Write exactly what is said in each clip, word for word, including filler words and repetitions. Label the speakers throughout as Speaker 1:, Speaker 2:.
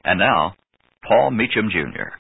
Speaker 1: And now, Paul Meacham, Junior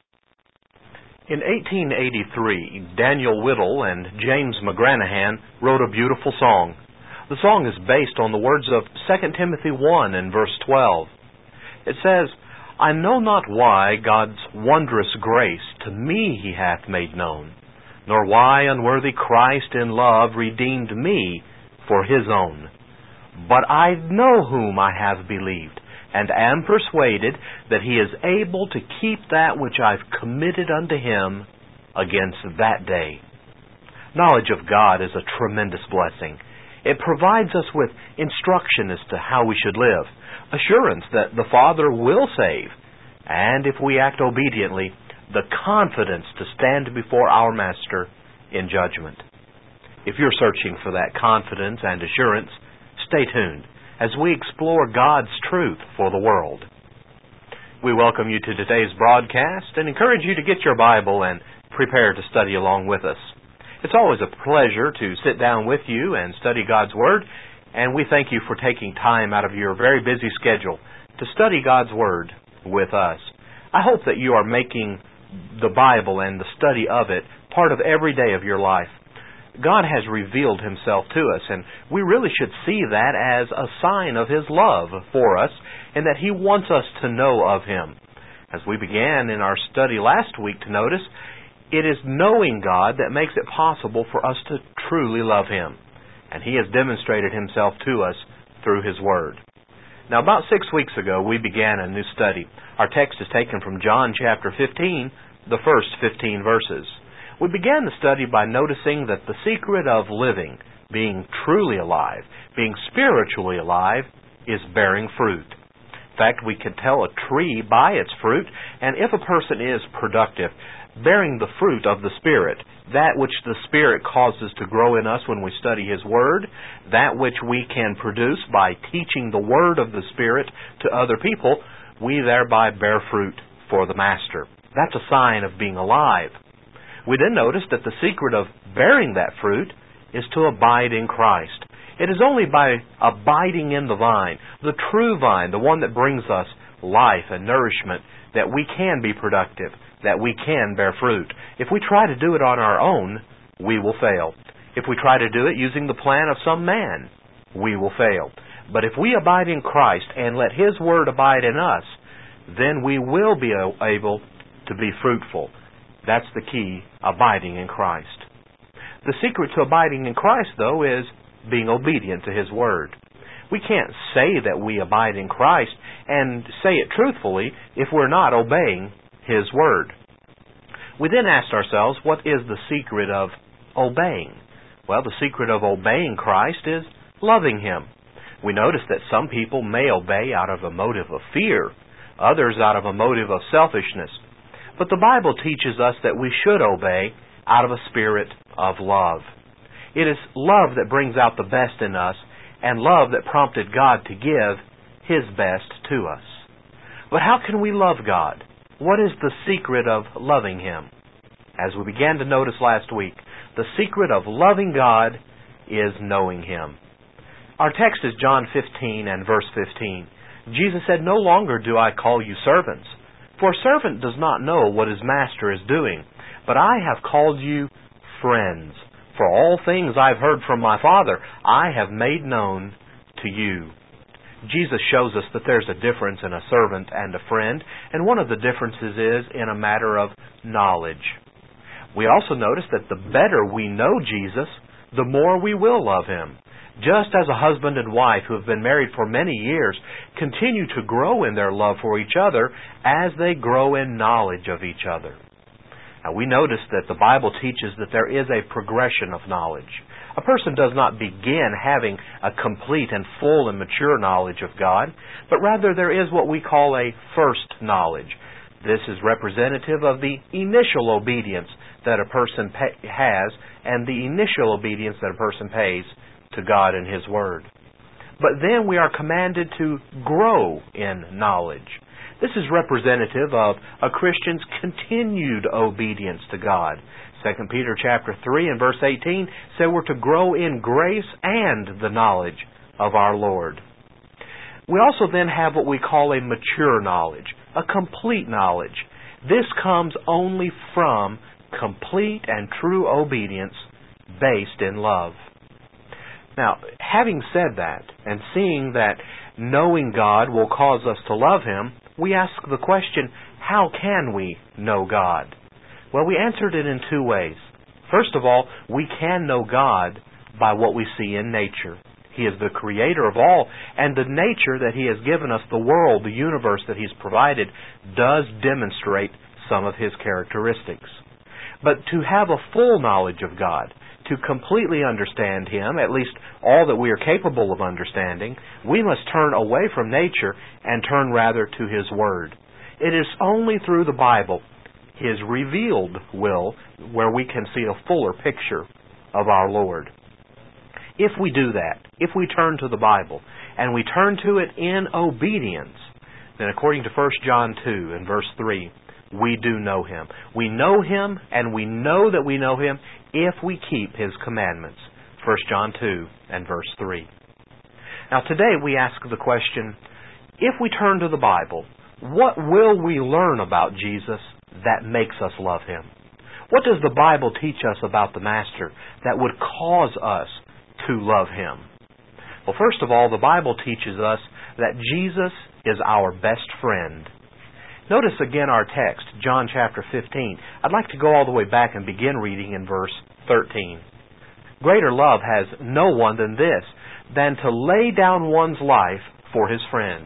Speaker 2: In eighteen eighty-three, Daniel Whittle and James McGranahan wrote a beautiful song. The song is based on the words of Second Timothy one and verse twelve. It says, "I know not why God's wondrous grace to me He hath made known, nor why unworthy Christ in love redeemed me for His own. But I know whom I have believed, and am persuaded that He is able to keep that which I've committed unto Him against that day." Knowledge of God is a tremendous blessing. It provides us with instruction as to how we should live, assurance that the Father will save, and if we act obediently, the confidence to stand before our Master in judgment. If you're searching for that confidence and assurance, stay tuned as we explore God's truth for the world. We welcome you to today's broadcast and encourage you to get your Bible and prepare to study along with us. It's always a pleasure to sit down with you and study God's Word, and we thank you for taking time out of your very busy schedule to study God's Word with us. I hope that you are making the Bible and the study of it part of every day of your life. God has revealed Himself to us, and we really should see that as a sign of His love for us, and that He wants us to know of Him. As we began in our study last week to notice, it is knowing God that makes it possible for us to truly love Him, and He has demonstrated Himself to us through His Word. Now, about six weeks ago, we began a new study. Our text is taken from John chapter fifteen, the first fifteen verses. We began the study by noticing that the secret of living, being truly alive, being spiritually alive, is bearing fruit. In fact, we can tell a tree by its fruit, and if a person is productive, bearing the fruit of the Spirit, that which the Spirit causes to grow in us when we study His Word, that which we can produce by teaching the Word of the Spirit to other people, we thereby bear fruit for the Master. That's a sign of being alive. We then noticed that the secret of bearing that fruit is to abide in Christ. It is only by abiding in the vine, the true vine, the one that brings us life and nourishment, that we can be productive, that we can bear fruit. If we try to do it on our own, we will fail. If we try to do it using the plan of some man, we will fail. But if we abide in Christ and let His Word abide in us, then we will be able to be fruitful. That's the key, abiding in Christ. The secret to abiding in Christ, though, is being obedient to His Word. We can't say that we abide in Christ and say it truthfully if we're not obeying His Word. We then asked ourselves, what is the secret of obeying? Well, the secret of obeying Christ is loving Him. We noticed that some people may obey out of a motive of fear, others out of a motive of selfishness. But the Bible teaches us that we should obey out of a spirit of love. It is love that brings out the best in us, and love that prompted God to give His best to us. But how can we love God? What is the secret of loving Him? As we began to notice last week, the secret of loving God is knowing Him. Our text is John fifteen and verse fifteen. Jesus said, "No longer do I call you servants, for a servant does not know what his master is doing, but I have called you friends. For all things I've heard from my Father, I have made known to you." Jesus shows us that there's a difference in a servant and a friend, and one of the differences is in a matter of knowledge. We also notice that the better we know Jesus, the more we will love Him. Just as a husband and wife who have been married for many years continue to grow in their love for each other as they grow in knowledge of each other. Now, we notice that the Bible teaches that there is a progression of knowledge. A person does not begin having a complete and full and mature knowledge of God, but rather there is what we call a first knowledge. This is representative of the initial obedience that a person pay- has and the initial obedience that a person pays to God and His Word. But then we are commanded to grow in knowledge. This is representative of a Christian's continued obedience to God. Second Peter chapter three and verse eighteen say we're to grow in grace and the knowledge of our Lord. We also then have what we call a mature knowledge. a complete knowledge. This comes only from complete and true obedience based in love. Now, having said that, and seeing that knowing God will cause us to love Him, we ask the question, how can we know God? Well, we answered it in two ways. First of all, we can know God by what we see in nature. He is the creator of all, and the nature that He has given us, the world, the universe that He's provided, does demonstrate some of His characteristics. But to have a full knowledge of God, to completely understand Him, at least all that we are capable of understanding, we must turn away from nature and turn rather to His Word. It is only through the Bible, His revealed will, where we can see a fuller picture of our Lord. If we do that, if we turn to the Bible, and we turn to it in obedience, then according to First John two and verse three, we do know Him. We know Him, and we know that we know Him if we keep His commandments. First John two and verse three. Now today we ask the question, if we turn to the Bible, what will we learn about Jesus that makes us love Him? What does the Bible teach us about the Master that would cause us to love Him? Well, first of all, the Bible teaches us that Jesus is our best friend. Notice again our text, John chapter fifteen. I'd like to go all the way back and begin reading in verse thirteen. Greater love has no one than this, than to lay down one's life for his friends.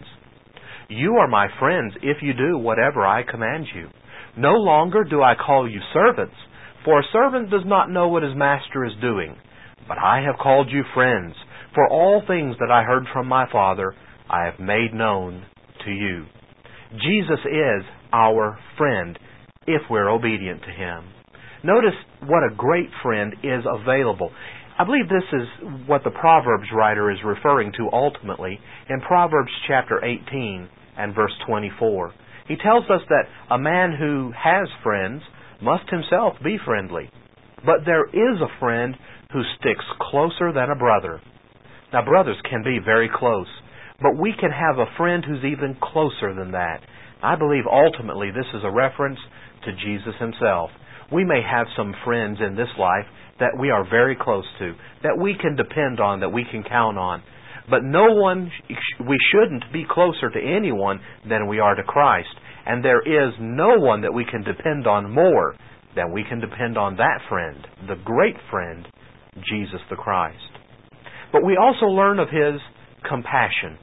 Speaker 2: You are my friends if you do whatever I command you. No longer do I call you servants, for a servant does not know what his master is doing. But I have called you friends, for all things that I heard from my Father I have made known to you. Jesus is our friend if we're obedient to Him. Notice what a great friend is available. I believe this is what the Proverbs writer is referring to ultimately in Proverbs chapter eighteen and verse twenty-four. He tells us that a man who has friends must himself be friendly. But there is a friend who sticks closer than a brother. Now, brothers can be very close, but we can have a friend who's even closer than that. I believe ultimately this is a reference to Jesus Himself. We may have some friends in this life that we are very close to, that we can depend on, that we can count on. But no one, we shouldn't be closer to anyone than we are to Christ. And there is no one that we can depend on more than we can depend on that friend, the great friend, Jesus the Christ. But we also learn of His compassion.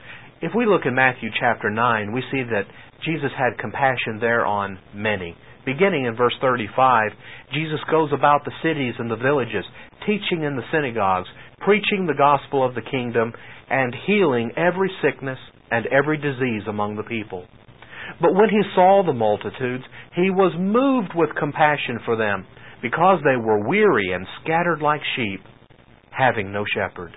Speaker 2: If we look in Matthew chapter nine, we see that Jesus had compassion there on many. Beginning in verse thirty-five, Jesus goes about the cities and the villages, teaching in the synagogues, preaching the gospel of the kingdom, and healing every sickness and every disease among the people. But when He saw the multitudes, He was moved with compassion for them, because they were weary and scattered like sheep, having no shepherd.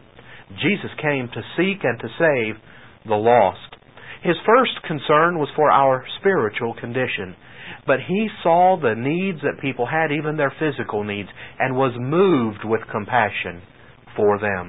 Speaker 2: Jesus came to seek and to save the lost. His first concern was for our spiritual condition, but He saw the needs that people had, even their physical needs, and was moved with compassion for them.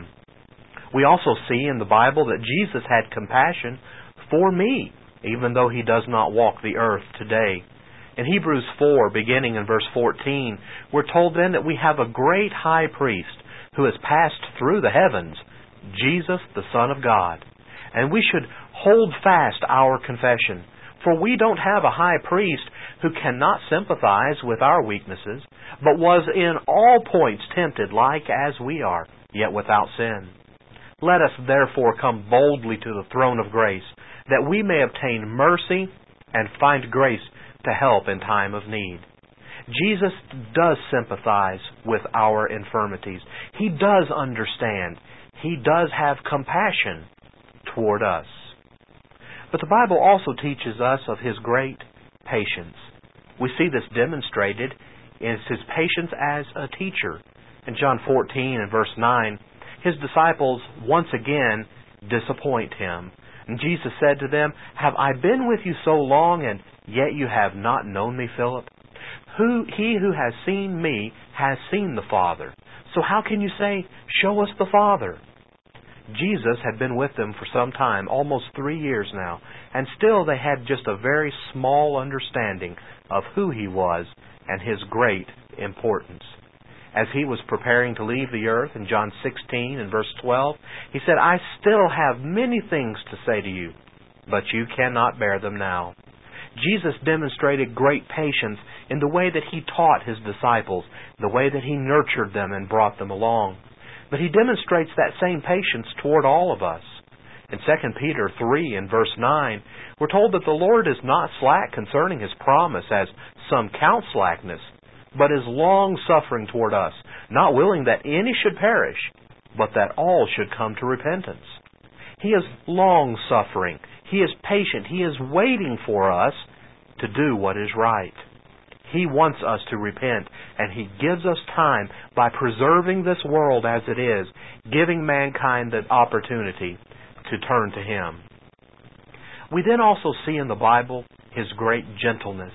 Speaker 2: We also see in the Bible that Jesus had compassion for me, even though He does not walk the earth today. In Hebrews four, beginning in verse fourteen, we're told then that we have a great high priest who has passed through the heavens, Jesus, the Son of God. And we should hold fast our confession, for we don't have a high priest who cannot sympathize with our weaknesses, but was in all points tempted like as we are, yet without sin. Let us therefore come boldly to the throne of grace, that we may obtain mercy and find grace to help in time of need. Jesus does sympathize with our infirmities. He does understand. He does have compassion toward us. But the Bible also teaches us of His great patience. We see this demonstrated in His patience as a teacher. In John fourteen and verse nine, His disciples once again disappoint Him. And Jesus said to them, "Have I been with you so long, and yet you have not known me, Philip? Who, he who has seen me has seen the Father. So how can you say, 'Show us the Father'?" Jesus had been with them for some time, almost three years now, and still they had just a very small understanding of who He was and His great importance. As He was preparing to leave the earth in John sixteen and verse twelve, He said, "I still have many things to say to you, but you cannot bear them now." Jesus demonstrated great patience in the way that He taught His disciples, the way that He nurtured them and brought them along. But He demonstrates that same patience toward all of us. In Second Peter three and verse nine, we're told that the Lord is not slack concerning His promise, as some count slackness, but is long-suffering toward us, not willing that any should perish, but that all should come to repentance. He is long-suffering. He is patient. He is waiting for us to do what is right. He wants us to repent, and He gives us time by preserving this world as it is, giving mankind the opportunity to turn to Him. We then also see in the Bible His great gentleness.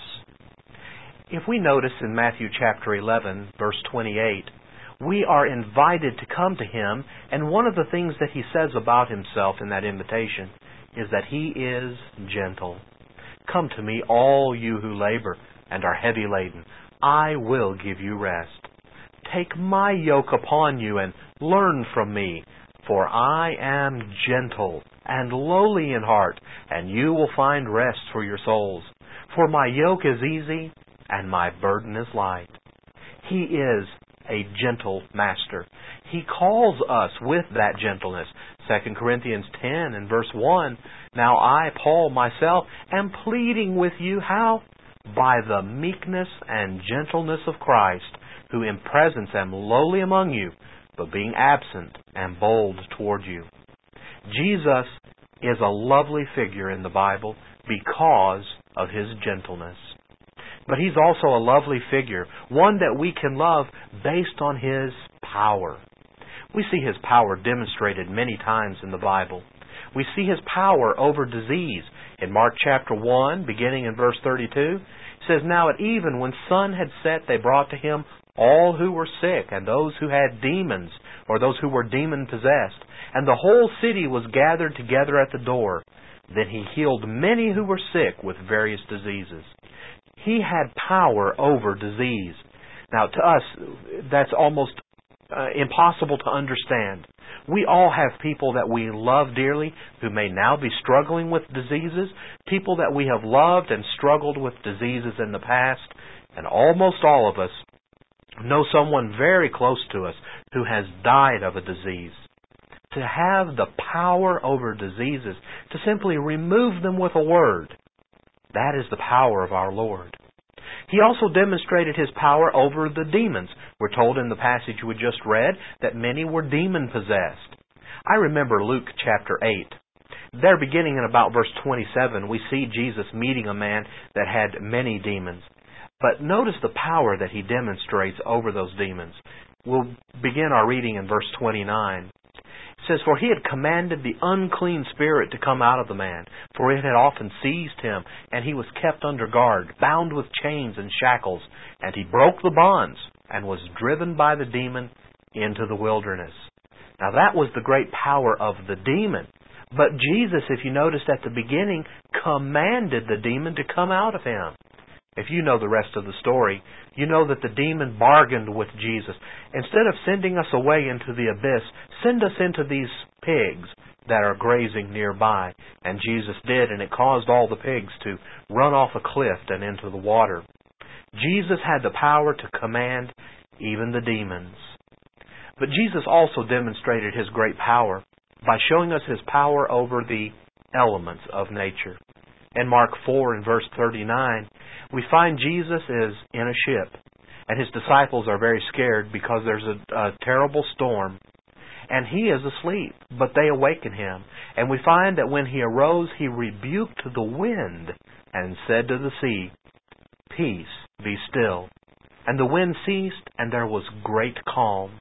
Speaker 2: If we notice in Matthew chapter eleven, verse twenty-eight, we are invited to come to Him, and one of the things that He says about Himself in that invitation is that He is gentle. "Come to me, all you who labor and are heavy laden. I will give you rest. Take my yoke upon you and learn from me, for I am gentle and lowly in heart, and you will find rest for your souls. For my yoke is easy and my burden is light." He is a gentle master. He calls us with that gentleness. Second Corinthians ten and verse one, "Now I, Paul, myself, am pleading with you," how? "By the meekness and gentleness of Christ, who in presence am lowly among you, but being absent am bold toward you." Jesus is a lovely figure in the Bible because of His gentleness. But He's also a lovely figure, one that we can love based on His power. We see His power demonstrated many times in the Bible. We see His power over disease. In Mark chapter one, beginning in verse thirty-two, it says, "Now at even, when sun had set, they brought to Him all who were sick, and those who had demons, or those who were demon-possessed. And the whole city was gathered together at the door. Then He healed many who were sick with various diseases." He had power over disease. Now, to us, that's almost uh, impossible to understand. We all have people that we love dearly who may now be struggling with diseases, people that we have loved and struggled with diseases in the past, and almost all of us know someone very close to us who has died of a disease. To have the power over diseases, to simply remove them with a word, that is the power of our Lord. He also demonstrated His power over the demons. We're told in the passage we just read that many were demon-possessed. I remember Luke chapter eight. There, beginning in about verse twenty-seven, we see Jesus meeting a man that had many demons. But notice the power that He demonstrates over those demons. We'll begin our reading in verse twenty-nine. It says, "For He had commanded the unclean spirit to come out of the man, for it had often seized him, and he was kept under guard, bound with chains and shackles. And he broke the bonds, and was driven by the demon into the wilderness." Now that was the great power of the demon. But Jesus, if you noticed at the beginning, commanded the demon to come out of him. If you know the rest of the story, you know that the demon bargained with Jesus. "Instead of sending us away into the abyss, send us into these pigs that are grazing nearby." And Jesus did, and it caused all the pigs to run off a cliff and into the water. Jesus had the power to command even the demons. But Jesus also demonstrated His great power by showing us His power over the elements of nature. In Mark four and verse thirty-nine, we find Jesus is in a ship, and His disciples are very scared because there's a, a terrible storm, and He is asleep, but they awaken Him. And we find that when He arose, He rebuked the wind and said to the sea, "Peace, be still." And the wind ceased, and there was great calm.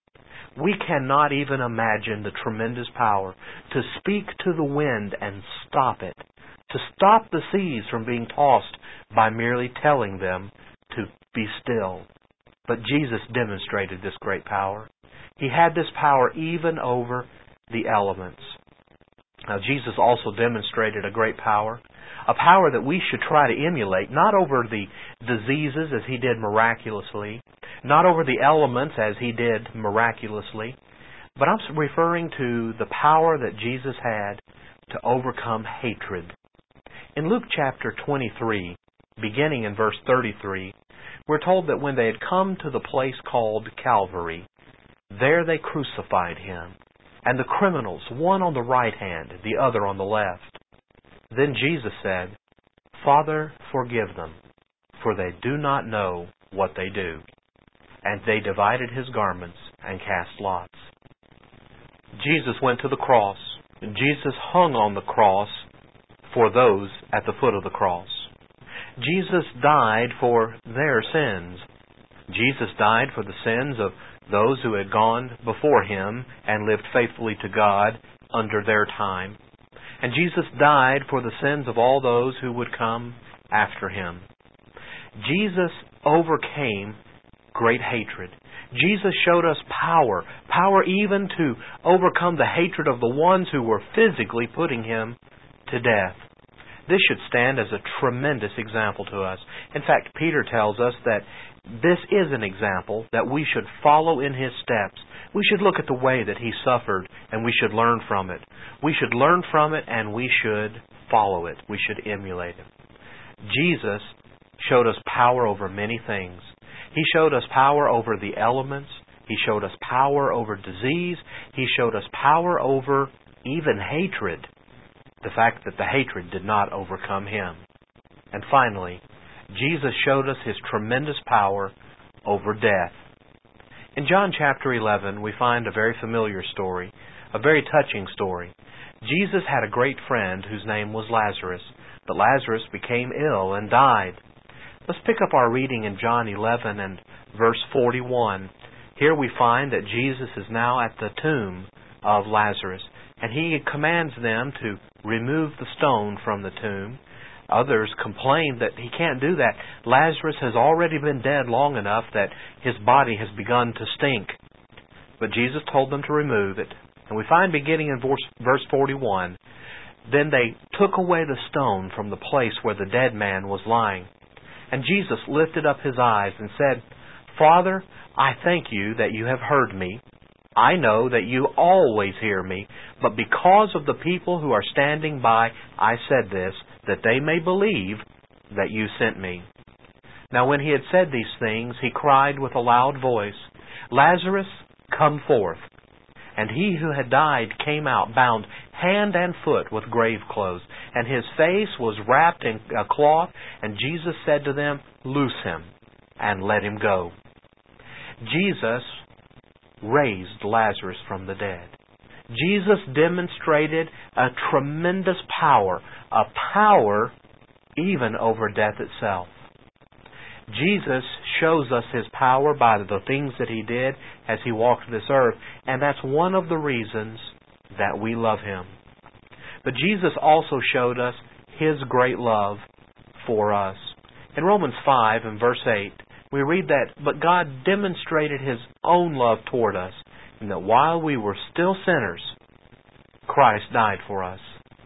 Speaker 2: We cannot even imagine the tremendous power to speak to the wind and stop it, to stop the seas from being tossed by merely telling them to be still. But Jesus demonstrated this great power. He had this power even over the elements. Now, Jesus also demonstrated a great power, a power that we should try to emulate, not over the diseases as He did miraculously, not over the elements as He did miraculously, but I'm referring to the power that Jesus had to overcome hatred. In Luke chapter twenty-three, beginning in verse thirty-three, we're told that when they had come to the place called Calvary, there they crucified Him, and the criminals, one on the right hand, the other on the left. Then Jesus said, Father, forgive them, for they do not know what they do. And they divided His garments and cast lots. Jesus went to the cross. Jesus hung on the cross for those at the foot of the cross. Jesus died for their sins. Jesus died for the sins of those who had gone before Him and lived faithfully to God under their time. And Jesus died for the sins of all those who would come after Him. Jesus overcame great hatred. Jesus showed us power, power even to overcome the hatred of the ones who were physically putting Him to death. This should stand as a tremendous example to us. In fact, Peter tells us that this is an example that we should follow in His steps. We should look at the way that He suffered, and we should learn from it. We should learn from it, and we should follow it. We should emulate Him. Jesus showed us power over many things. He showed us power over the elements. He showed us power over disease. He showed us power over even hatred. The fact that the hatred did not overcome Him. And finally, Jesus showed us His tremendous power over death. In John chapter eleven, we find a very familiar story, a very touching story. Jesus had a great friend whose name was Lazarus, but Lazarus became ill and died. Let's pick up our reading in John eleven and verse forty-one. Here we find that Jesus is now at the tomb of Lazarus, and He commands them to remove the stone from the tomb. Others complain that He can't do that. Lazarus has already been dead long enough that his body has begun to stink. But Jesus told them to remove it. And we find beginning in verse forty-one, then they took away the stone from the place where the dead man was lying. And Jesus lifted up His eyes and said, Father, I thank You that You have heard me. I know that You always hear me, but because of the people who are standing by, I said this, that they may believe that You sent me. Now when He had said these things, He cried with a loud voice, Lazarus, come forth. And he who had died came out, bound hand and foot with grave clothes, and his face was wrapped in a cloth, and Jesus said to them, Loose him, and let him go. Jesus raised Lazarus from the dead. Jesus demonstrated a tremendous power, a power even over death itself. Jesus shows us His power by the things that He did as He walked this earth, and that's one of the reasons that we love Him. But Jesus also showed us His great love for us. In Romans five and verse eight, we read that, But God demonstrated His own love toward us, and that while we were still sinners, Christ died for us.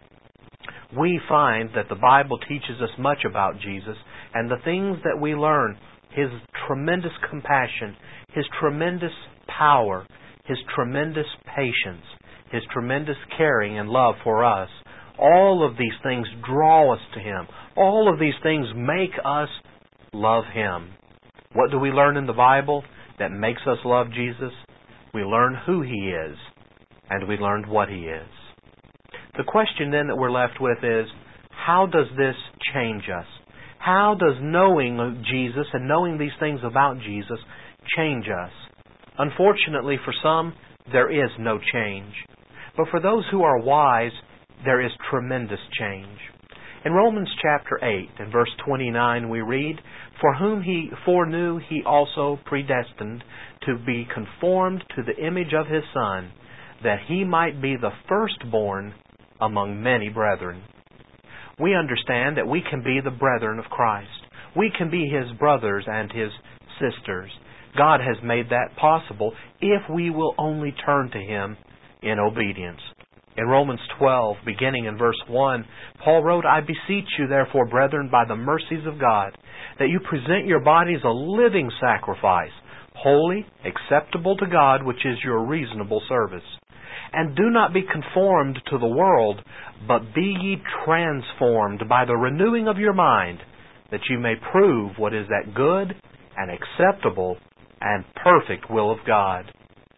Speaker 2: We find that the Bible teaches us much about Jesus, and the things that we learn, His tremendous compassion, His tremendous power, His tremendous patience, His tremendous caring and love for us, all of these things draw us to Him. All of these things make us love Him. What do we learn in the Bible that makes us love Jesus? We learn who He is, and we learn what He is. The question then that we're left with is, how does this change us? How does knowing Jesus and knowing these things about Jesus change us? Unfortunately for some, there is no change. But for those who are wise, there is tremendous change. In Romans chapter eight and verse twenty-nine we read, For whom He foreknew He also predestined to be conformed to the image of His Son, that He might be the firstborn among many brethren. We understand that we can be the brethren of Christ. We can be His brothers and His sisters. God has made that possible if we will only turn to Him in obedience. In Romans twelve, beginning in verse one, Paul wrote, "I beseech you, therefore, brethren, by the mercies of God, that you present your bodies a living sacrifice, holy, acceptable to God, which is your reasonable service. And do not be conformed to the world, but be ye transformed by the renewing of your mind, that you may prove what is that good and acceptable and perfect will of God."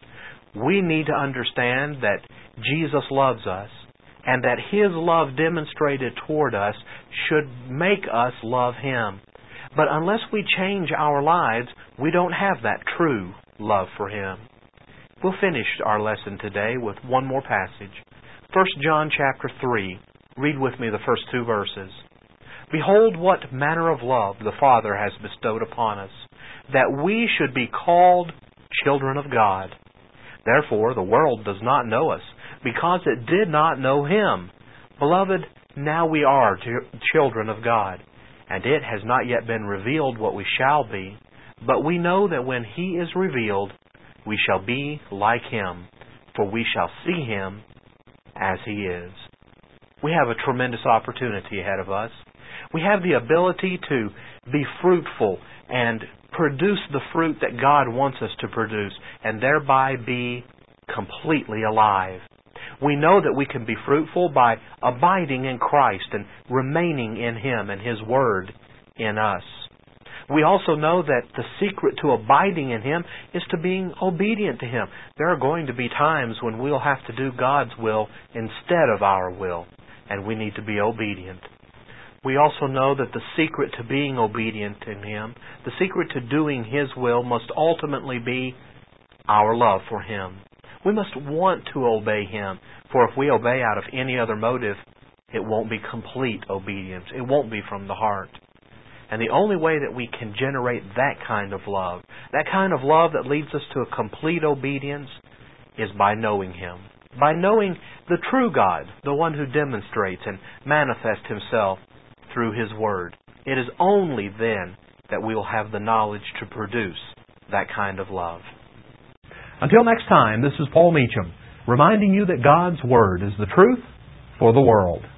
Speaker 2: We need to understand that Jesus loves us, and that His love demonstrated toward us should make us love Him. But unless we change our lives, we don't have that true love for Him. We'll finish our lesson today with one more passage. First John chapter three. Read with me the first two verses. "Behold what manner of love the Father has bestowed upon us, that we should be called children of God. Therefore the world does not know us, because it did not know Him. Beloved, now we are ch- children of God, and it has not yet been revealed what we shall be. But we know that when He is revealed, we shall be like Him, for we shall see Him as He is." We have a tremendous opportunity ahead of us. We have the ability to be fruitful and produce the fruit that God wants us to produce, and thereby be completely alive. We know that we can be fruitful by abiding in Christ and remaining in Him and His Word in us. We also know that the secret to abiding in Him is to being obedient to Him. There are going to be times when we'll have to do God's will instead of our will, and we need to be obedient. We also know that the secret to being obedient in Him, the secret to doing His will, must ultimately be our love for Him. We must want to obey Him, for if we obey out of any other motive, it won't be complete obedience. It won't be from the heart. And the only way that we can generate that kind of love, that kind of love that leads us to a complete obedience, is by knowing Him. By knowing the true God, the one who demonstrates and manifests Himself through His Word. It is only then that we will have the knowledge to produce that kind of love.
Speaker 3: Until next time, this is Paul Meacham, reminding you that God's Word is the truth for the world.